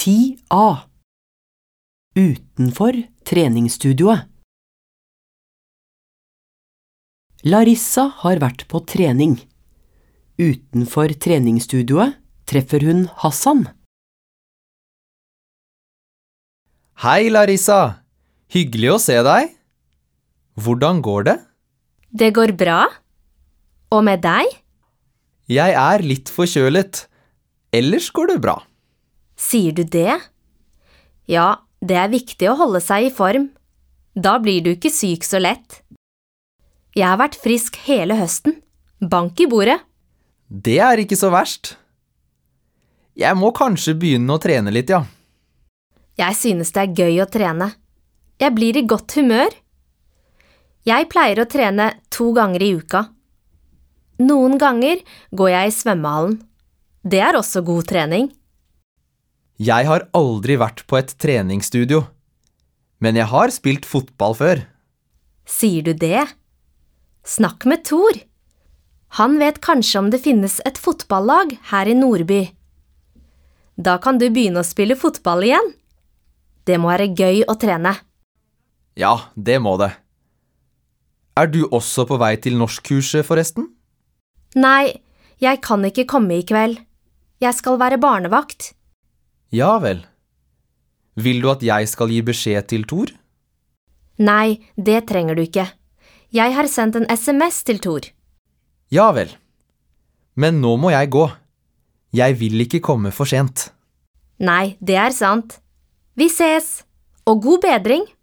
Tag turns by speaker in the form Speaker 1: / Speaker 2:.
Speaker 1: 10a. Utenfor treningsstudioet. Larissa har vært på trening. Utenfor treningsstudioet treffer hun Hassan.
Speaker 2: Hei Larissa, hyggelig å se deg. Hvordan går det?
Speaker 3: Det går bra. Og med deg?
Speaker 2: Jeg er litt forkjølet. Ellers går det bra.
Speaker 3: Sier du det? Ja, det er viktig å holde seg i form. Da blir du ikke syk så lett. Jeg har vært frisk hele høsten. Bank i bordet.
Speaker 2: Det er ikke så verst. Jeg må kanskje begynne å trene litt, ja.
Speaker 3: Jeg synes det er gøy å trene. Jeg blir i godt humør. Jeg pleier å trene 2 ganger i uka. Noen ganger går jeg i svømmehallen. Det er også god trening.
Speaker 2: Jeg har aldri vært på et treningsstudio, men jeg har spilt fotball før.
Speaker 3: Sier du det? Snakk med Thor. Han vet kanskje om det finnes et fotballag her i Nordby. Da kan du begynne å spille fotball igjen. Det må være gøy å trene.
Speaker 2: Ja, det må det. Er du også på vei til norskkurset forresten?
Speaker 3: Nei, jeg kan ikke komme i kveld. Jeg skal være barnevakt.
Speaker 2: Ja vel. Vil du at jeg skal gi beskjed til Thor?
Speaker 3: Nei, det trenger du ikke. Jeg har sendt en SMS til Thor.
Speaker 2: Ja vel. Men nå må jeg gå. Jeg vil ikke komme for sent.
Speaker 3: Nei, det er sant. Vi ses, og god bedring!